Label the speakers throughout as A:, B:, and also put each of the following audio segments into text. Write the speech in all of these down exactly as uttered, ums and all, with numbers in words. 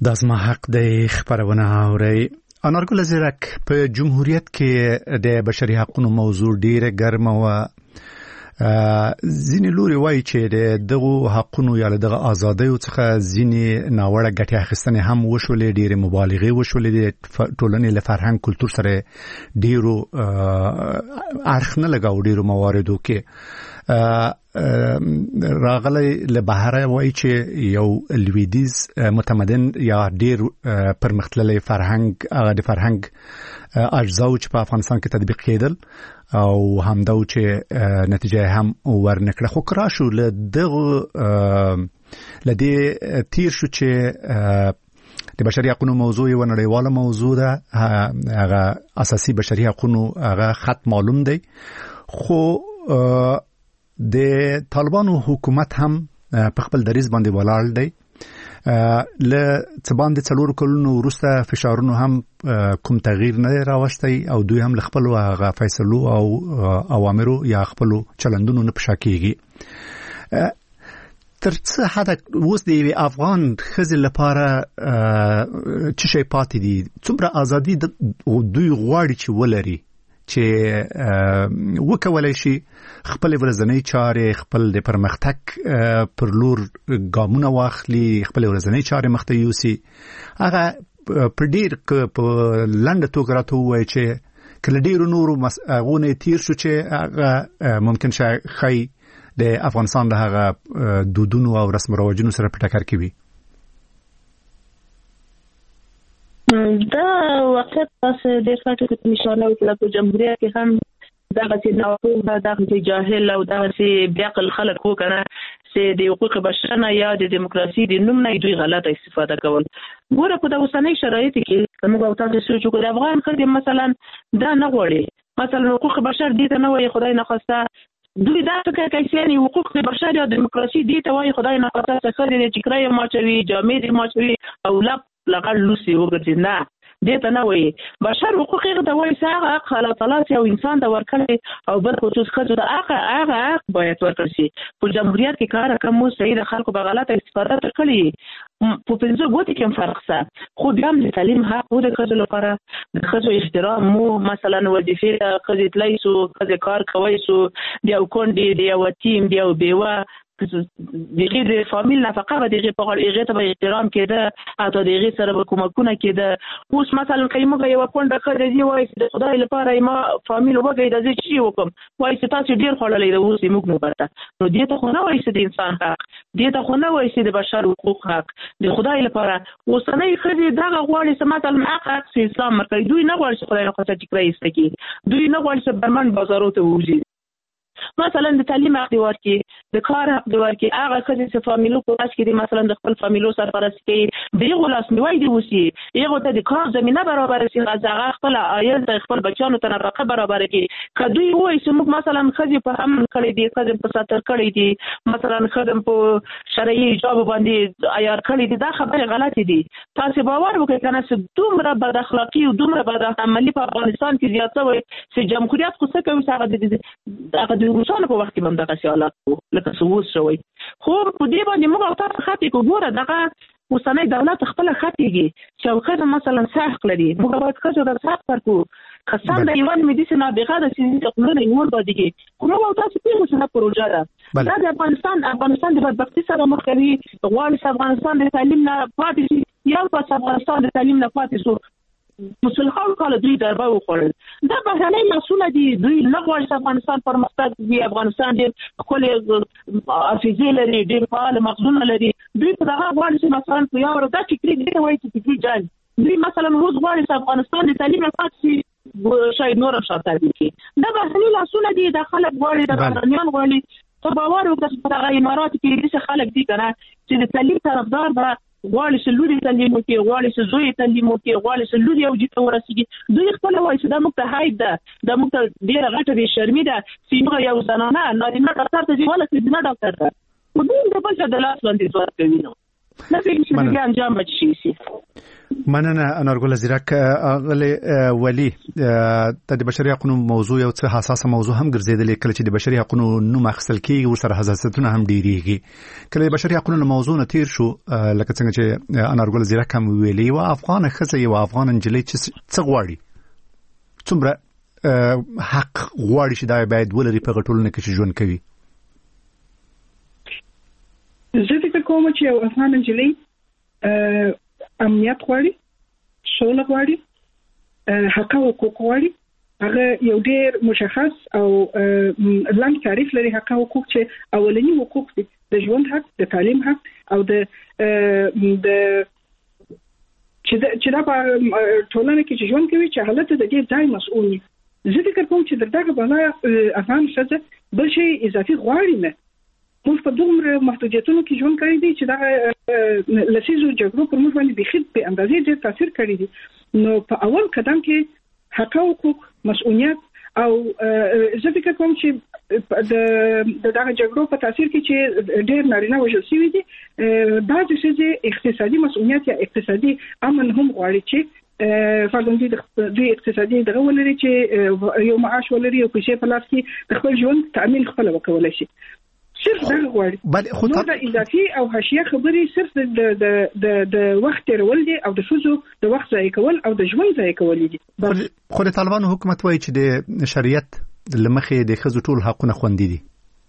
A: دا زما حق دی خبرونه اوري. انارګل زیرک په جمهوریت کې د بشري حقوقو موضوع ډیره ګرمه و. ځینې لوري وایي چې د دغه حقوقو یا دغه آزادیو څخه ځینې ناوړه ګټې اخیستنې هم وشولې، ډیره مبالغې وشولې، د ټولنې له فرهنګ کلتور سره ډیرو اړخ نه لګاو ډیرو مواردو کې. راغلی له بهره وایي چې یو لویدیز متمدن یا ډیر پرمختللی فرهنګ هغه د فرهنګ اجزاو چې په افغانستان کې تطبیق کېدل او همدا چې نتیجه هم ورنکړه. خو کرا شو له دغه لدی تیر شو چې د بشري حقوقو موضوع یو نړیواله موضوع ده، هغه اساسي بشري حقوقو هغه خط معلوم دی. خو د طالبانو حکومت هم په خپل دریځ باندې ولاړ دی. له څه باندې څلور کلونو وروسته فشارونو هم کوم تغییر نه راوستی او دوی هم خپل هغه فیصلو او اوامرو یا خپل چلندونو نه پښا کیږي. تر څه حد اوس د افغان ښځې لپاره څه شی پاتې دي؟ څومره ازادي دوی غواړي چې ولري چې وکولای شي خپل ورځنی چارې، خپل د پرمختګ پر لور ګامونه واخلي، خپل ورځنی چارې مخته یوسي. هغه په ډیر په لنډه توګه راته ووایي چې کله ډیرو نورو مسغونه تیر شو چې هغه ممکن شي خی د افغانستان له هغه دودونو او رسم رواجونو سره په ټکر کې وي.
B: دا وخت تاسو د فاټو کې نشانه وکړه په جمهوریت کې هم دغه چې ناپوه، دغه چې جاهل او دغه چې بیعقل خلک وو کنه چې د حقوق بشر نه یا د دیموکراسي د نوم نه دوی غلطه استفاده کول. ګوره په د اوسنۍ شرایطو کې کوم او تاسو سوچ وکړئ افغان خلک مثلا دا نه غواړي، مثلا حقوق بشر دي ته نه وایي خدای نه خواسته، دوی دا فکر کوي چې حقوق بشر یا دیموکراسي دي ته وایي خدای نه خواسته څه دي چې کرای ماچوي جامې دي ماچوي او لب لغړ لوسی وګرځي. نه دته نه وایي بشر حقوق هغه د وایي هغه حق الله تعالی او انسان د ورکړي او بل خصوص خځو د هغه هغه حق باید ورکړي شي. په جمهوریت کې کار کوم صحیح د خلکو په غلطه استفاده کړي په پنځه ګوتې کې فرق څه. خو بیا هم د تعلیم حق او د خځو لپاره د خځو احترام مو مثلا وظیفه د خځې تلای سو خځې کار کوي سو بیا کونډې دی او تیم بیا بیوه دغه د فامیل نفقه به دغه په اړه ته به احترام کېده او دغه سره به کومکونه کېده. اوس مثلا کایمه یو کونډه خځه دی وایي د خدای لپاره ما فامیل وګړي د ځي چی وکم وایي چې تاسو ډیر خړلې د اوس موږ نه پرته نو دې ته خو نه وایي چې د انسان حق، دې ته خو نه وایي چې د بشر حقوق حق د خدای لپاره. اوسنۍ خځې دغه غواړي چې مثلا حق حق اسلام مرکې دوی نه غواړي چې خدای نه خاطر ټیکرا ایستکی، دوی نه غواړي چې برمن بازارو ته وځي. مثلا د تعلیم حق دی ورکی، د کار حق دی ورکی، هغه خځې چې فامیلو په واس کې دي مثلا د خپل فامیلو سرپرست کوي دغه لاس نیوي دی وسی هغه ته د کار زمينه برابر شي، هغه خپل عائل د خپل بچانو ته نفقه برابر کړي. کدوې وایي چې موږ مثلا خځې په امن کړي دي، خځې په ساتر کړي دي، مثلا خځې په شرعي حجاب باندې عیار کړي دي، دا خبره غلطه دي. تاسو باور وکړئ کنه چې دومره بد اخلاقی او دومره بد عملی په افغانستان کې زیاته وي چې جمهوریت خو څه کوي هغه د هغه د روسانو په وخت کې هم دغه سیالات لکه سووس شوی. خو په دې باندې موږ تاسو خاطر کو ګوره دغه اوسنۍ دولت خپل خاطرږي چې خو مثلا صحق لري موږ باید خو د صحق ورکو خاصه د ایوان مدیسین ابغه د سیاسي خپلونه یور باندې کومه او تاسو په څه پروژه ده دا د افغانستان افغانستان د بدبختی سره مخ کوي. غواړي افغانستان د تعلیم نه پاتې شي یا په افغانستان د تعلیم نه پاتې شو مسلخان کال دوی دربه وخوړل. دا بهرنۍ مسؤله دي، دوی نه غواړي افغانستان پرمختګ وي. افغانستان ډېر ښکلي حافظې لري، ډېر فعال مغزونه لري. دوی په دغه غواړي چې مثلا په یو ورځ دا فکري دی وایي چې فکري جنګ دوی مثلا روز غواړي چې افغانستان د تعلیم نه پاتې شي شاید نور شاته دي. دا بهرنۍ مسؤله دي، د خلک غواړي د بهرنیان غواړي. ته باور وکړه چې په دغه امارات کې ډېر خلک دي کنه چې د تعلیم طرفدار ده، غواړي چې لوري تعلیم وکړي، غواړي چې زوی تعلیم وکړي، غواړي چې لوري او جته ورسیږي. دوی خپل وایي چې دا موږ ته حید ده، دا موږ ته ډېره غټه بې شرمي ده چې موږ یو زنانه نارینه ډاکټر ته ځي ولا ښځینه ډاکټر ته خو دوی د بل چا د لاس باندې ځواب کوي. نو نه به دې انجام بچي شي.
A: مننه انارګل زیرک. اغلی ولی د بشري حقوقو موضوع یو څه حساسه موضوع هم ګرځیدلې، کله چې د بشري حقوقو نوم اخیستل کیږي ورسره حساسیتونه هم ډیریږي. کله د بشري حقوقو موضوع نه تیر شو، لکه څنګه چې انارګل زیرک هم ویلي، او افغان ښځه یو افغان نجلۍ چې څه غواړي، څومره حق غواړي چې دا باید ولري په ټولنه کې چې ژوند کوي.
C: زه فکر کوم چې یو افغان نجلۍ امنیت غواړي، سوله غواړي، حق او حقوق غواړي. هغه یو ډېر مشخص او لاندې تعریف لري. حق او حقوق چې اولنی حقوق دي، د ژوند حق، د تعلیم حق، او د د چې دا په ټولنه کې چې ژوند کوي چې حالت د دې ځای مسؤل وي. زه فکر کوم چې دغه بنا افغان ښځه بل شي اضافي غواړي نه. موږ په دومره محدودیتونو کې ژوند کړی دی چې دا لسیزو جګړو پر موږ باندې بخید په اندازې ډېر تاثیر کړی دی. نو په اول قدم کې حق او حقوق، مسؤلیت، او زه فکر کوم چې د دغه جګړو په تاثیر کې چې ډېر نارینه وژل شوي دي، دا د ښځې اقتصادي مسؤلیت یا اقتصادي امن هم غواړي چې فرضاً دوی اقتصادي دغه ولري چې یو معاش ولري او پیسې په لاس کې د خپل ژوند تأمین خپل وکولای شي. صرف دا غواړي. نو دا اضافي او حاشیه خبرې صرف د د د د وخت تیرول دي او د ښځو د وخت ضایع کول او د ژوند ضایع کول دي.
A: خو د طالبانو حکومت وایي چې د شریعت لمخې د ښځو ټول حقونه خوندي دي.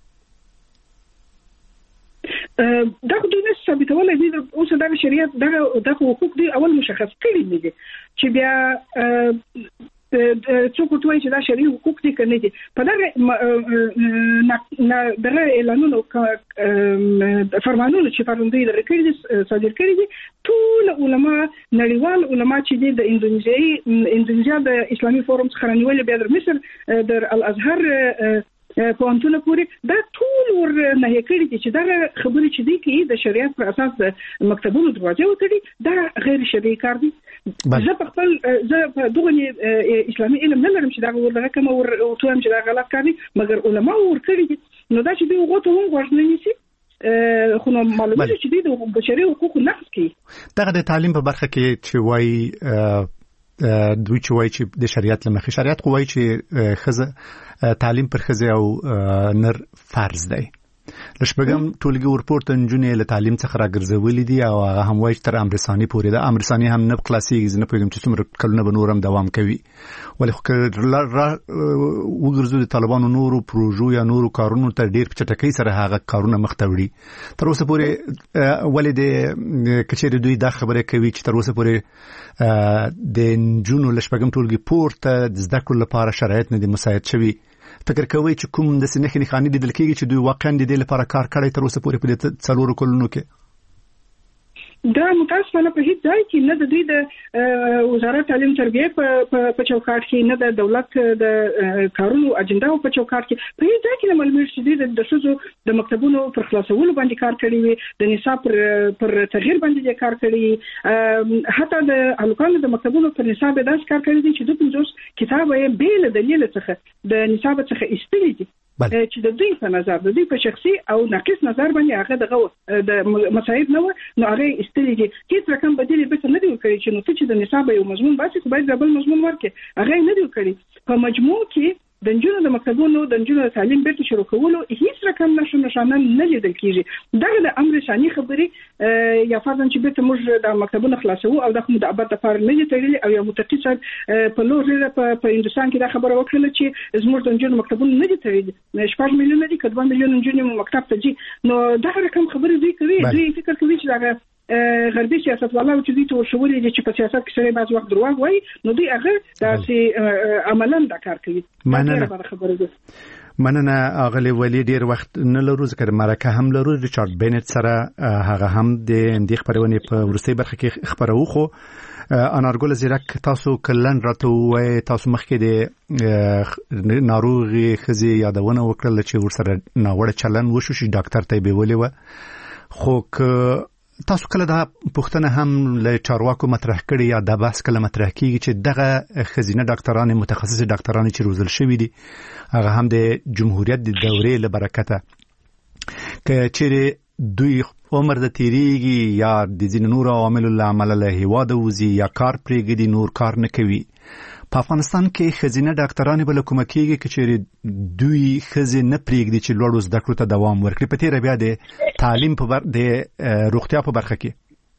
C: دا خو دوی نه ثابتولی دي. اوس دا شریعت دغه حقوق دي اول مشخص کړي دي چې بیا څوک وایي چې دا شرعي حقوق دي که نه دي. په دغه دغه اعلانونو فرمانونو چې فرماندوی دغه کړي دي صادر کړي دي، ټول علما، نړیوال علما چې دي د اندونیزیایي اندونیزیا د اسلامي فورم څخه رانیولې، بیا د مصر د الازهر پوهنتون پورې، دا ټول ور نه کړي دي چې دا خبرې چې دي کې د شریعت پر اساس د مکتبونو دروازه وتړي، دا غیر شرعي کار دي. زه په خپل زه په دغه اسلامي علم نه لرم چې دا ورته کوم ور تویم چې دا غلط کار دي، مګر علما ور کړي دي. نو دا چې دوی وغوته هم ورنه نيسي، خو نو معلومه چې دوی د بشري حقوقو نقض کوي.
A: دغه د تعلیم په برخه کې چې وایي دوی چې وایي چې د شریعت لمخې، شریعت خو وایي چې ښځه تعلیم پر ښځې او نر فرض دی. لشبګم ټولګي ورپورته نجونې له تعلیم څخه راګرځولې دي او هغه هم وایي تر امر ثاني پورې ده. امر ثاني هم نه خلاصيږي، نه پوهیږم چې څومره کلونه به نور هم دوام کوي. ولې خو وګرځو د طالبانو نورو پروژو یا نورو کارونو ته ډېر په چټکۍ سره هغه کارونه مخ ته وړي. تر اوسه پورې ولې د کچېرې دوی دا خبره کوي چې تر اوسه پورې د نجونو لشبګم ټولګي پورته د زده کړو لپاره شرایط نه دي مساعد شوي. فکر کوي چې کوم د سنخي نخاني لیدل کېږي چې دوی واقعا د دې لپاره کار کړی تر اوسه پورې په دې څلورو کلونو کې؟
C: دا متاسفانه په هیڅ ځای کې نه د دوی د وزارت تعلیم تربیه په چوکاټ کې، نه د دولت د کارونو اجنډا په چوکاټ کې په هیڅ ځای کې نه معلومیږي چې دوی د ښځو د مکتبونو پر خلاصولو باندې کار کړی وي، د نصاب پر پر تغییر باندې کار کړی، حتی د هلکانو د مکتبونو پر نصاب داس کار کړی دي چې د پنځوس کتاب یې بیل دلیل څخه د نصاب څخه ایستلي دي چې د دوی په نظر د دوی په شخصي او ناقص نظر باندې هغه دغه د مسایب نه و، نو هغه ایستلي دي. هیڅ رقم بدیل به نه دی کړی چې نو چې د نصاب یو مضمون باسي خو باید بل مضمون ورکړي، هغه نه دی کړی. په مجموع کې د نجونو د مکتبونو د نجونو د تعلیم بیرته شروع کولو هیڅ رقم نشو نشانه نه لیدل کیږي. دا د امر ثاني خبرې یا فرضاً چې بیرته موږ د مکتبونو خلاصو او د کوم د ابد لپاره نه دي تړلي او یو متقی صاحب په لور په په هندستان کې دا خبره وکړه چې زموږ د نجونو مکتبونو نه دي تړلي، شپږ میلیونه دي کډوان میلیون نجونې مکتب ته ځي. نو دا رقم خبرې دوی کوي، دوی فکر کوي چې دا غربي سیاستوالو چې دوی ته شوولې دي چې په سیاست کې سره بعض وخت دروغ وایي، نو دوی هغه داسې عملاً دا کار کوي.
A: مننه مننه اغلی ولی ډیر وخت نه لرو ځکه مرکه هم لرو. ریچارډ بینټ سره هغه هم د دې خبرونه په ورستۍ برخه کې خبرو. خو انارګل زیرک تاسو کلن راته وای تاسو مخکې د ناروغي خزي یادونه وکړل چې ورسره ناوړه چلن وشو چې ډاکټر ته به ولې و، خو ک تاسو کله دا پوښتنه هم له چارواکو مطرح کړي یا د بحث کله مطرح کیږي چې دغه خزینه ډاکټران متخصص ډاکټران چې روزل شوی دي هغه هم د جمهوریت د دورې له برکته ک چیرې دوی عمر د تیریږي یا د ځینو نور عواملو له امله له هیواده وځي یا کار پرېږدي نور کار نه کوي. په افغانستان کې ښځینه ډاکټرانې به له کومه کېږي که چېرې دوی ښځې نه پرېږدي چې لوړو زده کړو ته دوام ورکړي. په تېره بیا د تعلیم په بر... د روغتیا په برخه کې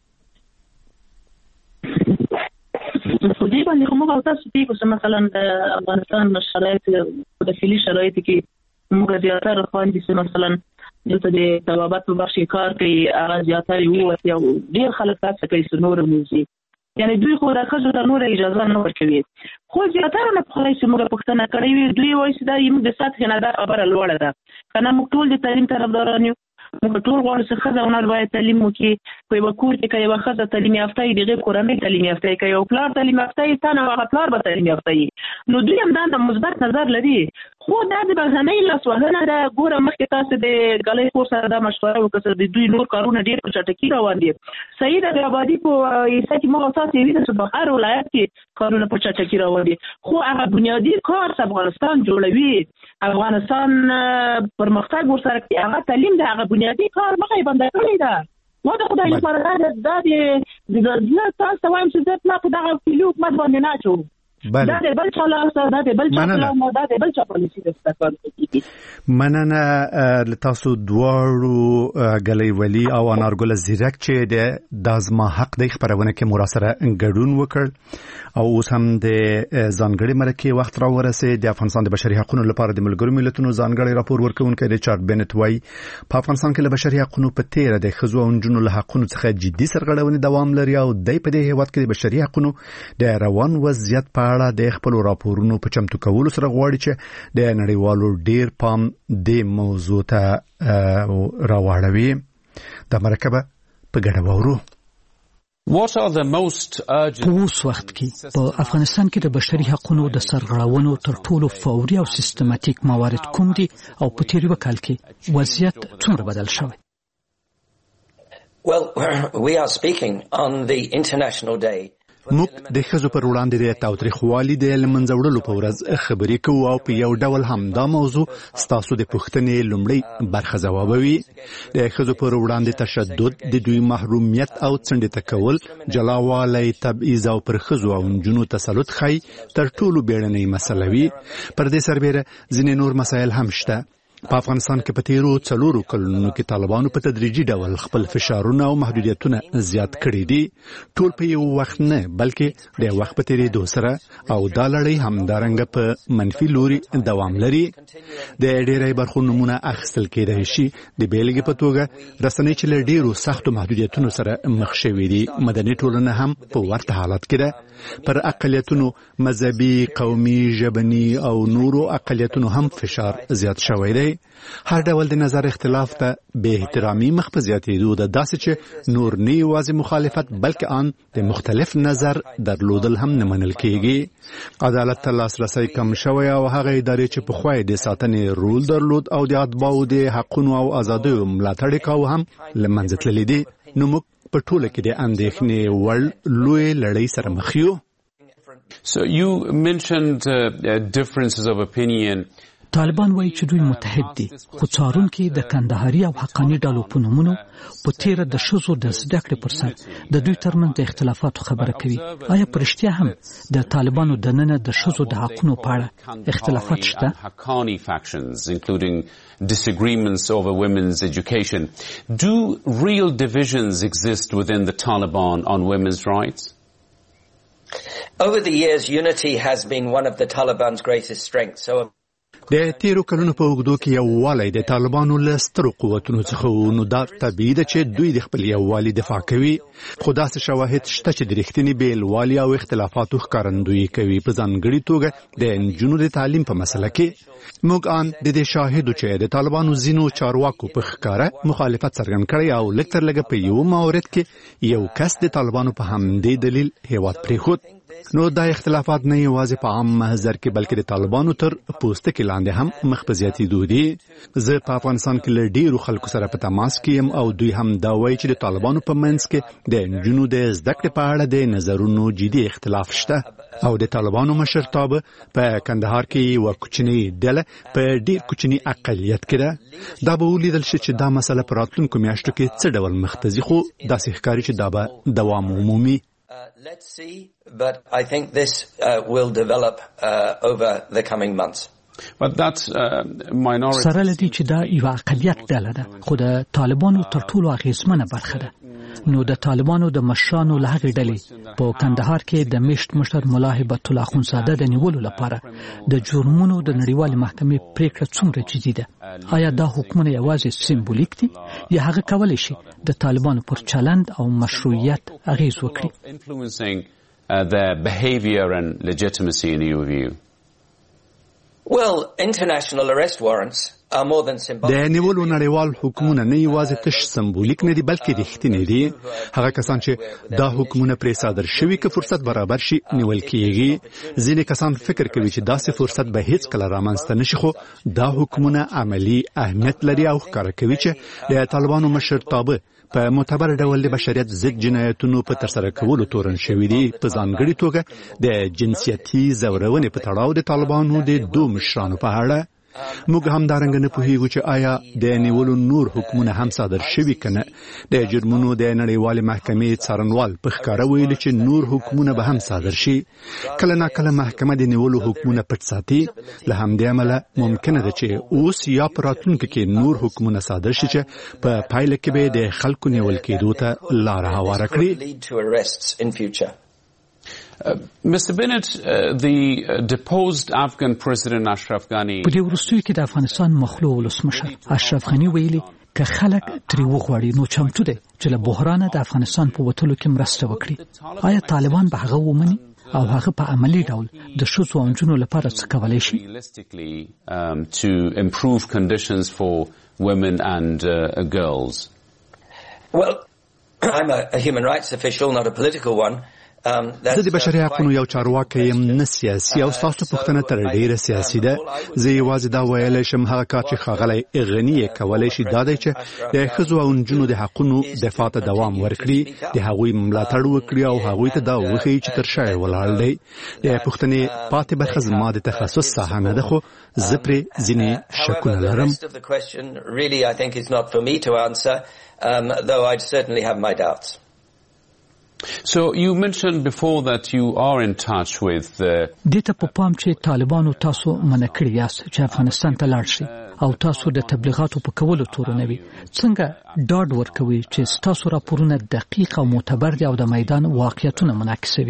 B: په دې باندې خو موږ تاسو ته کوم مثلا د افغانستان شرایط د فعلي شرایط کې موږ زیاتره خواندي چې مثلا دلته د طبابت په برخه کار کوي هغه زیاتره وو او ډیر خلک تاسو کوي چې نور موزي یعنی دوی خو راځي ته نور اجازه نه ورکوي. خو زیاتره نه خو چې موږ پښتنه کړی وي دوی وایي چې دا یو د سطح نه دا خبره لوړه ده کنه موږ ټول د تعلیم طرفداران یو موږ ټول غواړو چې ښځه ونه باید تعلیم وکړي په یو کور کې کوي ښځه تعلیم یافته وي دغه کورنۍ تعلیم یافته کوي او پلار تعلیم یافته وي تا نه هغه پلار به تعلیم یافته وي نو دوی هم دا مثبت نظر لري. خو دا د بهرنۍ لاسوهنه ده ګوره مخکې تاسو د ګالۍ کور سره دا مشوره وکړه د دوی نور کارونه ډېر په چټکي روان دي. صحیح ده آبادی په ایسا کې موږ تاسو وینئ چې په هر ولایت کې کارونه په چټکي روان دي خو هغه بنیادی کار افغانستان جوړوي افغانستان پرمختګ ورسره کوي هغه تعلیم د هغه بنیادی کار مخه بنده کړی ده. ما د خدای لپاره دا د د تاسو وایم چې زه ما په دغه فیلو حکومت باندې نه چوم دا د بل چا لاسه دا د بل چا لاسه دا د بل چا پالیسي د استفاده
A: مننه له تاسو دواړو ګلۍ ولی او انارګل زیرک چې د دازما حق د خبرونه کې مراسله ګډون وکړ او اوس هم د ځانګړي مرکه وخت را ورسې د افغانستان د بشري حقوقو لپاره د ملګرو ملتونو ځانګړي راپور ورکونکي ریچارډ بنت وای په افغانستان کې د بشري حقوقو په تیر د خزو او جنونو له حقوقو څخه جدي سرغړونې دوام لري او د په دې هیواد کې د بشري حقوقو د روان وضعیت په اړه د خپل راپورونو په چمتو کولو سره غواړي چې د نړیوالو ډیر پام د موضوع ته راوړوي. د مرکبه په ګډه وورو
D: په اوس وخت کې په افغانستان کې د بشري حقوقو د سرغړونو تر ټولو فوري او سیستماتیک موارد کوم دي او په تیر وکال کې وضعیت څومره بدل شوی؟
E: Well, we are speaking on the International Day
A: موږ د ښځو پر وړاندې د تاوتریخوالي د لمنځه وړلو په ورځ خبرې کوو او په یو ډول هم دا موضوع ستاسو د پوښتنې لومړی برخه ځوابوي. د ښځو پر وړاندې تشدد د دوی محرومیت او څنډې ته کول جلاوالی تبعیض او پر ښځو او نجونو تسلط ښایي تر ټولو بیړنۍ مسله وي. پر دې سربیره ځینې نور مسایل هم شته. په افغانستان کې په تیرو څلورو کلونو کې طالبانو په تدریجي ډول خپل فشارونه او محدودیتونه زیات کړي دي ټول په یو وخت نه بلکې د وخت په تیریدو سره او دا لړۍ همدارنګه په منفي لوري دوام لري. د ډېرې برخو نمونه اخیستل کېدای شي د بیلګې په توګه رسنۍ چې له ډېرو سختو محدودیتونو سره مخ شوي دي. مدني ټولنه هم په ورته حالت کې ده. پر اقلیتونو مذهبي قومي ژبني او نورو اقلیتونو هم فشار زیات شوی دی. هر ډول د نظر اختلاف ته به احترامي مخ په زیاتېدو ده داسې چې نور نه یوازې مخالفت بلکې آن د مختلف نظر درلودل هم نه منل کېږي. عدالت ته لاسرسی کم شوی او هغه ادارې چې پخوا یې د ساتنې رول درلود او د اتباعو د حقونو او ازادیو ملاتړ یې کاوه هم له منځه تللي دي. نو موږ په ټوله کې د اندېښنې وړ لوی لړۍ سره مخ یو.
F: So you mentioned uh, differences of opinion.
D: طالبان وایي چې دوی متحد دي خو څارونکي د کندهاري او حقاني ډلو په نومونو په تیره د ښځو د زده کړې پر سر د دوی ترمنځ د اختلافاتو خبره کوي. آیا په رښتیا هم د طالبانو دننه د ښځو د حقونو په اړه اختلافات شته؟
F: حقاني factions including disagreements over women's education. Do real divisions exist within the Taliban on women's rights?
E: Over the years, unity has been one of the Taliban's greatest strengths. So
A: د تیرو کلونو په اوږدو کې یووالی د طالبانو له سترو قوتونو څخه نو دا طبیعي ده چې دوی د خپل یووالي دفاع کوي. خو داسې شواهد شته چې د رښتینې بېلوالي او اختلافاتو ښکارندویي کوي. په ځانګړي توګه د نجونو د تعلیم په مسله کې موږ آن د دې شاهدو چې د طالبانو ځینو چارواکو په ښکاره مخالفت څرګند کړی او لږ تر لږه په یو مورد کې یو کس د طالبانو په همدې دلیل هیواد پرېښود. نو دا اختلافات نه یوازې په عام محضر کې بلکې د طالبانو تر پوسټ کې لاندې هم مخ په زیاتېدو دي. زه په افغانستان کې له ډیرو خلکو سره په تماس کې یم او دوی هم دا وایي چې د طالبانو په منځ کې د نجونو د زده کړې په اړه د نظرونو جدي اختلاف شته او د طالبانو مشرتابه په کندهار کې یو کوچنی ډله په ډیر کوچنی اقلیت کې ده. دا به ولیدل شي چې دا مسله په راتلونکو میاشتو کې څه ډول مختزي خو داسې ښکاري چې دا به دوام ومومي.
E: Uh, let's see, but I think this uh, will develop uh, over the coming months.
F: But that's uh, minority.
D: سره لدی چې دا یو اقلیت ډله ده خو د طالبانو تر ټولو اغیزمنه برخه ده. نو د طالبانو د مشرانو له هغې ډلې په کندهار کې د میشت مشر ملا هیبت الله اخوندزاده د نیولو لپاره د جرمونو د نړیوالې محکمې پریکړه څومره جدي ده؟ آیا دا حکمونه یوازې سمبولیک دي یا هغه کولی شي د طالبانو پر چلند او مشروعیت اغیز وکړي؟
F: Influencing uh, their behavior and legitimacy in your view?
E: Well, international arrest warrants are more than symbolic.
A: د نیولو نړیوال حکمونه نه یوازې تش سمبولیک نه دي بلکې رښتینی دي. هغه کسان چې دا حکمونه پرې صادر شوي که فرصت برابر شي نیول کیږي. ځینې کسان فکر کوي چې داسې فرصت به هیڅ کله رامنځته نشي خو دا حکمونه عملی اهمیت لري او ښکاره کوي چې د طالبانو مشرتابه په معتبر ډول د بشریت ضد جنایتونو په ترسره کولو تورن شوي دي. په ځانګړي توګه د جنسیتي ځورونې په تړاو د طالبانو د دوه مشرانو په اړه موږ هم دارنګ نه پوهیږو چې آیا د نیولو نور حکمونه هم صادر شوي کنه. د جرمونو د نړیوالې محکمې څارنوال په ښکاره ویلي چې نور حکمونه به هم صادر شي. کله نا کله محکمه د نیولو حکمونه پټ ساتي. له همدې امله ممکنه ده چې اوس یا په راتلونکي کې نور حکمونه صادر شي چې په پایله کې به د خلکو نیول کېدو ته لاره هواره کړي.
F: Uh, Mister Bennett, uh, the uh, deposed Afghan President Ashraf Ghani
D: په دې وروستیو کې د افغانستان مخلوع ولسمشر اشرف غني ویلي که خلک ترې وغواړي نو چمتو دی چې له بحرانه د افغانستان په وتلو کې مرسته وکړي. آیا طالبان به هغه ومني او هغه په عملی ډول د ښځو او نجونو لپاره څه کولی شي؟
F: um, to improve conditions for women and uh, girls?
E: Well, I'm a, a human rights official, not a political one.
A: زه د بشري حقوقو یو چارواکی یم نه سیاسي او ستاسو پوښتنه تر ډیره سیاسي ده. زه یوازې دا ویلی شم هغه کار چې ښاغلی غني یې کولی شي دا دی چې د ښځو او نجونو د حقونو دفاع ته دوام ورکړي، د هغوی ملاتړ وکړي او هغوی ته دا وښیي چې تر شا یې ولاړ دی. د پوښتنې پاتې برخه زما د تخصص ساحه نه ده خو زه پرې ځینې شکونه لرم.
F: So you mentioned before that you are in touch with the
D: دته په پام چې طالبانو تاسو منع کړی یاست چې افغانستان ته لاړ شي او تاسو د تبلیغاتو په کولو تورنوي. څنګه ډاډ ورکوي چې تاسو راپورونه دقیق او معتبر دي او د میدان واقعیتونه منعکسوي؟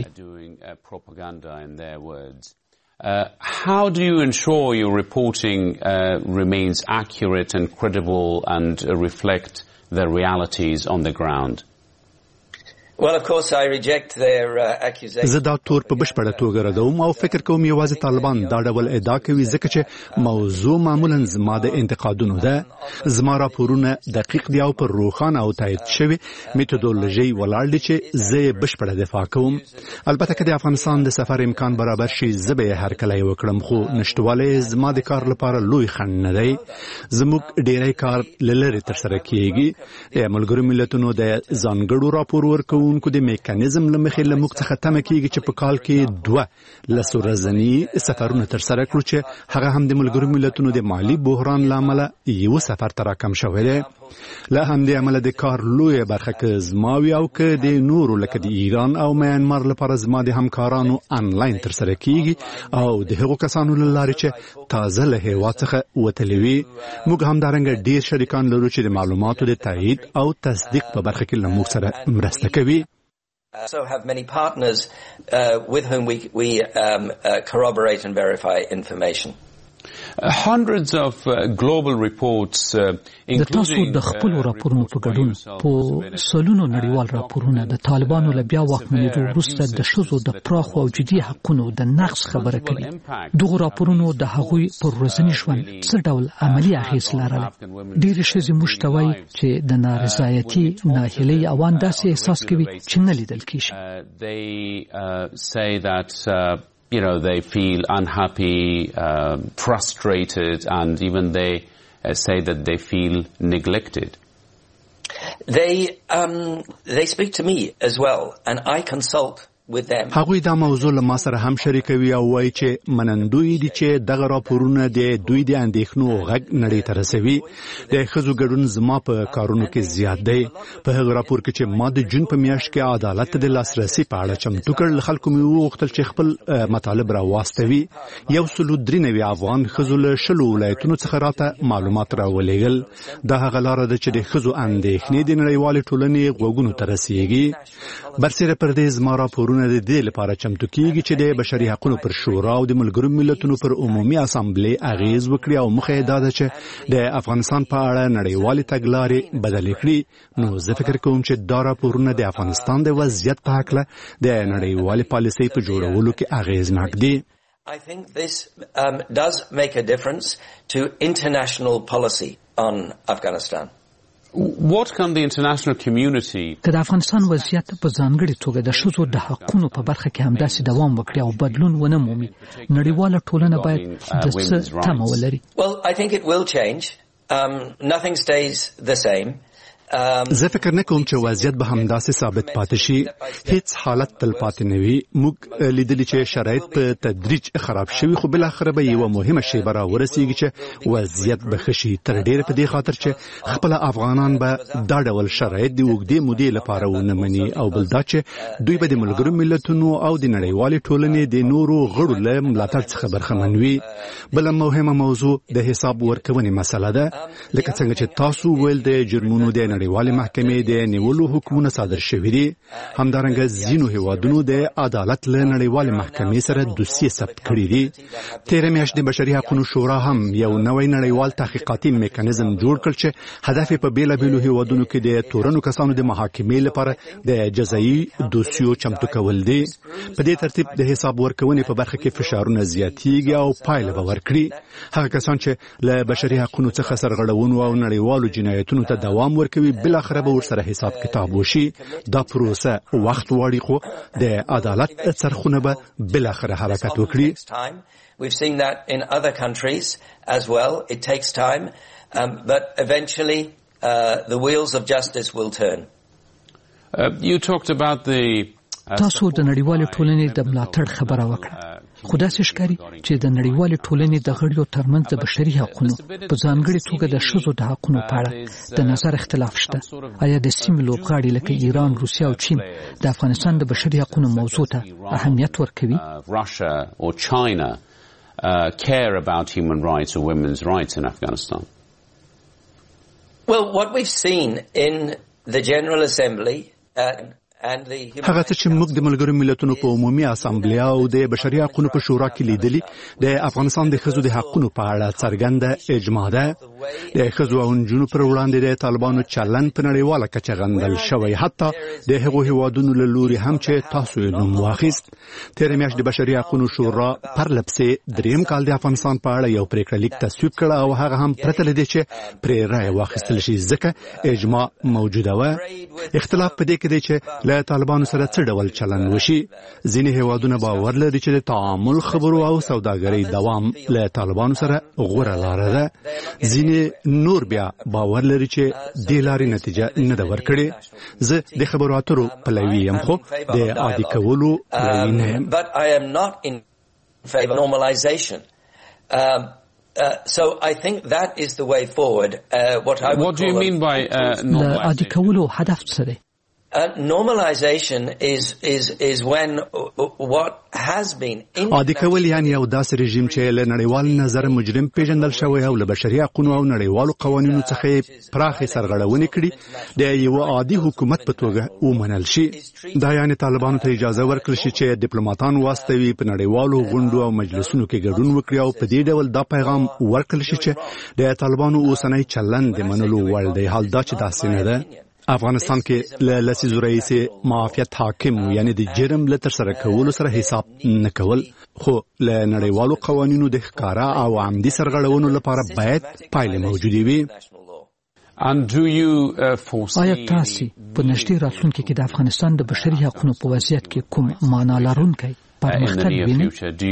F: Uh, how do you ensure your reporting uh, remains accurate and credible and uh, reflect the realities on the ground?
E: Well, of course, I reject their uh, accusations.
A: زه دا تور په بشپړه توګه ردوم او فکر کوم یوازې طالبان دا ډول ادعا کوي ځکه چې موضوع معمولا زما د انتقادونو ده. زما راپورونه دقیق دي او پر روښانه او تایید شوي میتودولوژي ولاړ دي چې زه بشپړه دفاع کوم. البته که د افغانستان د سفر امکان برابر شي زه به هر کله وکړم خو نشټواله زما د کار لپاره لوی خنډ نه دی. زموږ ډیری کار لری تر سره کیږي. د ملګرو ملتونو د ځانګړو راپور ورکو کو د میکانیزم لمخې لموږ څخه تمه کیږي چې په کال کې دوه لسو ورځني سفرونه تر سره کړو چې هغه هم د ملګرو ملتونو د مالی بحران لامل یو سفر تر کم شوی دی. له همدې امله د کار لوی برخه کې زما وی او کې د نورو لکه د ایران او میانمار لپاره زما د همکارانو انلاین تر سره کیږي او د هغو کسانو لاره چې تازه له هیواد څخه وتلي وي. موږ هم دارنګ ډیر شریکان لرو چې د معلوماتو د تایید او تصدیق په برخه کې له موږ سره مرسته کوي.
E: So have many partners uh, with whom we, we um, uh, corroborate and verify information.
F: Hundreds of uh, global reports uh,
D: د تاسو د خپل راپورونو په ګډون په سلونو نړیوال راپورونه د طالبانو له بیا واکمنېدو وروسته د ښځو د پراخو او جدي حقونو د نقض خبره کوي. دغو راپورونو د هغوی پر ورځني ژوند څه ډول عملي اغېز لرلی. ډېرې ښځې موږ ته وایي چې د نارضایتي ناهیلۍ اوان داسې احساس کوي چې نه لیدل کېږي.
F: You know, they feel unhappy, uh, frustrated, and even they uh, say that they feel neglected.
E: They, um, they speak to me as well, and I consult with them.
A: هغوی دا موضوع له ما سره هم شریکوي او وایي چې منندوی دي چې دغه راپورونه د دوی د اندېښنو غږ نړۍ ته رسوي. د ښځو ګډون زما په کارونو کې زیات دی. په هغه راپور کې چې ما د جون په میاشت کې عدالت ته د لاسرسي په اړه چمتو کړ، له خلکو مې وغوښتل چې خپل مطالب راواستوي. یو سلو درې نوي افغان ښځو له شلو ولایتونو څخه راته معلومات راولېږل. دا هغه لاره ده چې د ښځو اندېښنې د نړیوالې ټولنې غوږونو ته رسېږي. برسېره پر دې زما راپورونه د دې لپاره چمتو کیږي چې د بشري حقوقو پر شورا او د ملګرو ملتونو پر عمومي اسامبلې اغیز وکړي او مخه دا ده چې د افغانستان په اړه نړیوالې تګلارې بدلې کړي. نو زه فکر کوم چې دا راپورونه د افغانستان د وضعیت په هکله د نړیوالې پالیسۍ په جوړولو کې اغیزناک دي.
E: I think this um, does make a difference to international policy on Afghanistan.
F: What can the international community
D: که د افغانستان وضعیت په ځانګړي توګه د ښځو د حقونو په برخه کې همداسې دوام وکړي او بدلون ونه مومي، نړیواله ټولنه باید د څه تمه ولري؟
E: Well, I think it will change. Um, nothing stays the same.
A: زه فکر نه کوم چې وضعیت به همداسې ثابت پاتې شي. هیڅ حالت تل پاتې نه وي. موږ لیدلی چې شرایط په تدریج خراب شوي، خو بل اخر به یو مهمه شیبه را ورسیږي چې وضعیت به ښه شي. تر ډیره په دې خاطر چې خپل افغانان به دا ډول شرایط د اوږدې مودې لپاره ونه مني، او بل دا چې دوی به د ملګرو ملتونو او د نړیوالې ټولنې د نورو غړو له ملاتړ څخه برخمن وي. بل مهمه موضوع د حساب ورکونې مسله ده. لکه څنګه چې تاسو ویل د جرمونو د نړیوالې محکمې د نیولو حکمونه صادر شوي دي، همدارنګه ځینو هیوادونو د عدالت له نړیوالې محکمې سره دوسیې ثبت کړي دي. تېره میاشت د بشري حقوقو شورا هم یو نوی نړیوال تحقیقاتي میکانیزم جوړ کړ چې هدف یې په بیلابیلو هیوادونو کې د تورنو کسانو د محاکمې لپاره د جزایي دوسیو چمتو کول دي. په دې ترتیب د حساب ورکونې په برخه کې فشارونه زیاتېږي او پایله به ورکړي. هغه کسان چې له بشري حقوقو څخه سرغړونو او نړیوالو جنایتونو ته دوام ورکوي، بل اخر به ورسره حساب کتاب وشي. دا پروسه وخت غواړي، خو د عدالت څرخونه به بل اخر حرکت وکړي.
E: We've seen that in other countries as well. It takes time, um, but eventually uh, the wheels of justice will turn.
F: Uh, you talked about the
D: تاسو د نړیوالې ټولنې د ملاتړ خبره وکړه، خو داسې ښکاري چې د نړیوالې ټولنې د غړیو ترمنځ د بشري حقوقو په ځانګړي توګه د ښځو د حقوقو په اړه د نظر اختلاف شته. آیا د سیمې لوبغاړي لکه ایران، روسیه او چین د افغانستان د بشري حقوقو موضوع ته اهمیت ورکوي؟
F: Russia or China uh, care about human rights or women's rights in Afghanistan?
E: Well, what we've seen in the General Assembly uh,
A: هغه څه چې موږ د ملګرو ملتونو په عمومي اسامبلې او د بشري حقوقو په شورا کې لیدلي، د افغانستان د ښځو د حقوقو په اړه څرګنده اجماع ده. د ښځو او نجونو پر وړاندې د طالبانو چلند په نړیواله کچه غندل شوی، حتی د هغو هیوادونو له لوري هم چې تاسو یې نوم واخیست. تېره میاشت د بشري حقوقو شورا پرله پسې دریم کال د افغانستان په اړه یو پریکړه لیک تصویب کړ، او هغه هم پرته له دې چې پرې رایه واخیستل شي، ځکه اجماع موجوده وه. اختلاف په دې کې دی چې له طالبانو سره څه ډول چلند وشي. ځینې هیوادونه باور لري چې د تعامل، خبرو او سوداګرۍ دوام له طالبانو سره غوره لاره ده. ځینې نور بیا باور لري چې دې لارې نتیجه نه ده ورکړې. زه د خبرو اترو پلوی یم، خو د عادي کولو پلوی نه یم.
E: But I am not in favor of normalization. Um, Uh, so I think that is the way forward. Uh, what I would
F: What do you mean by uh,
D: normalization? عادي کولو هدف څه دی؟
E: Uh, normalization is is is when what has been
A: عادي کول یعنی یو داسې رژیم چې له نړیوال نظر مجرم پیژندل شوی او له بشري حقوقو او نړیوالو قوانینو څخه پراخه سرغړونې کړي د یو عادي حکومت په توګه ومنل شي. دا یعنی طالبانو ته اجازه ورکړل شي چې ډیپلوماټان واستوي، په نړیوالو غونډو او مجلسونو کې ګډون وکړي او په دې ډول دا پیغام ورکړل شي چې د طالبانو اوسنۍ چلند د منلو وړ دی. حال دا چې داسې نه ده. افغانستان کې له لسیزو راهیسې معافیت حاکم و، یعنی د جرم له ترسره کولو سره حساب نه کول، خو له نړیوالو قوانینو د ښکارا او عمدي سرغړونو لپاره باید پایلې موجودې وي.
D: آیا تاسې په نږدې راتلونکي کې د افغانستان د بشري حقوقو په وضعیت کې کوم معنا لرونکی پرمختګ وینئ؟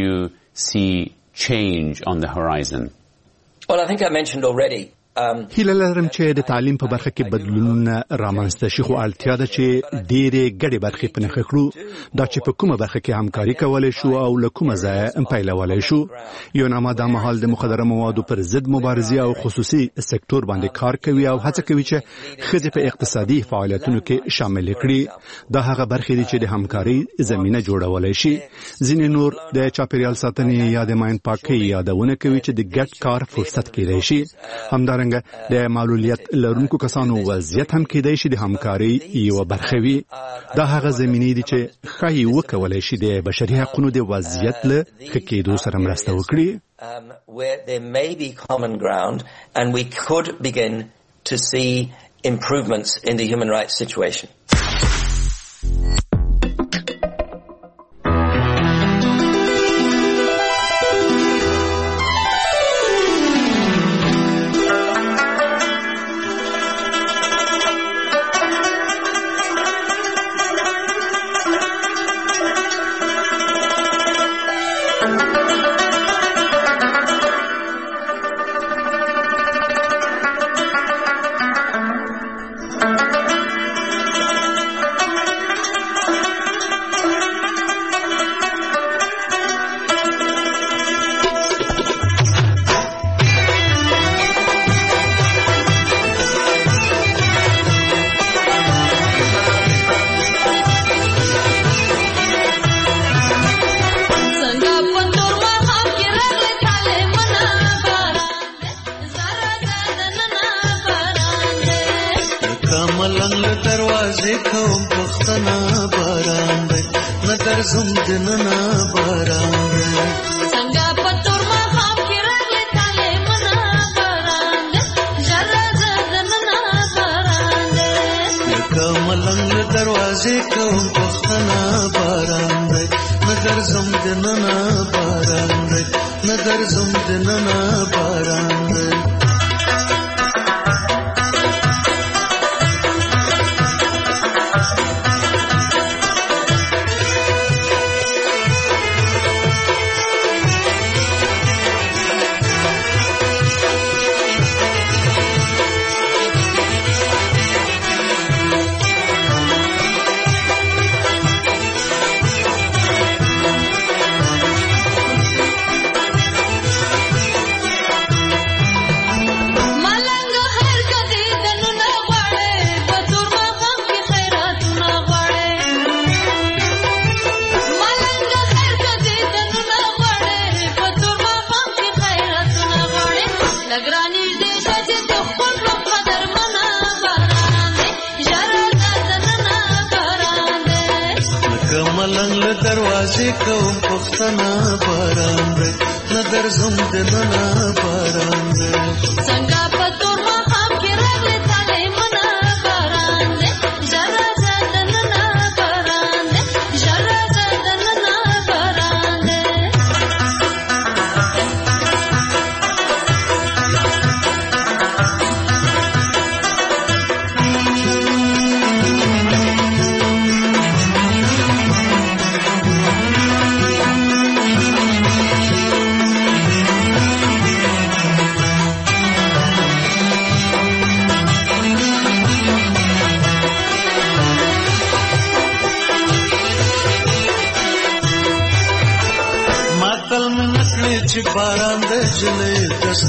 E: Well, I think I mentioned already.
A: هیله لرم چې د تعلیم په برخه کې بدلونونه رامنځته شي، خو اړتیا ده چې ډېرې ګډې برخې په نښه کړو. دا چې په کومه برخه کې همکاري کولی شو او له کومه ځایه پیلولی شو. یوناما دا مهال د مخدره موادو پر ضد مبارزې او خصوصي سکتور باندې کار کوي او هڅه کوي چې ښځې په اقتصادي فعالیتونو کې شامل کړي. دا هغه برخې دي چې د همکاري زمینه جوړولی شي. ځینې نور د چاپیریال ساتنې یا د ماین پاکۍ یادونه کوي چې د ګډ کار فرصت کېدی شي. همدارنګه د معلولیت لرونکو کسانو وضعیت هم کېدای شي د همکاري یوه برخه وي. دا هغه زمینې دي چې ښایي وکولی شي د بشري حقونو د وضعیت له ښه کېدو سره مرسته وکړي.
E: Um, where there may be common ground and we could begin to see improvements in the human rights situation.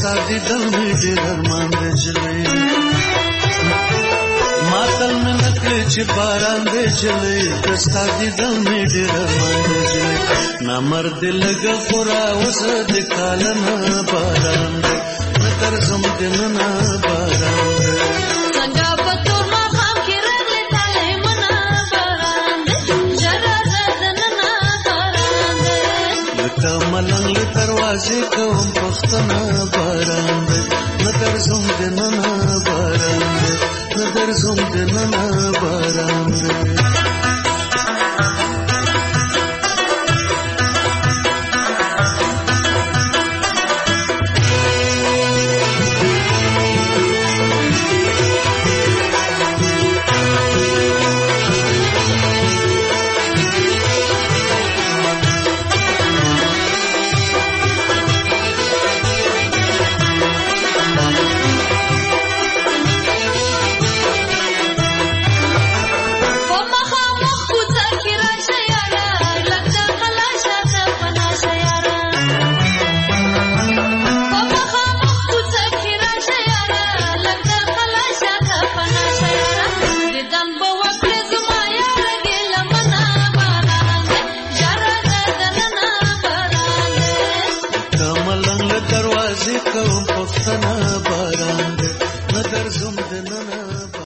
G: मातल में नकले چې باران دې چلې دستا دې دل مې ډېر مانځي نامرد لګ خورا اوس دې کالنا باران دې تر زم دې نه باران دې
H: څنګه په تور ما خام کې راغلې تلې منا باران دې جرا زدن نه باران دې
G: لکه ملنګ دروازې کوم پښتنه باران دې نظر زم دې نه باران دې نظر زم دې نه باران دې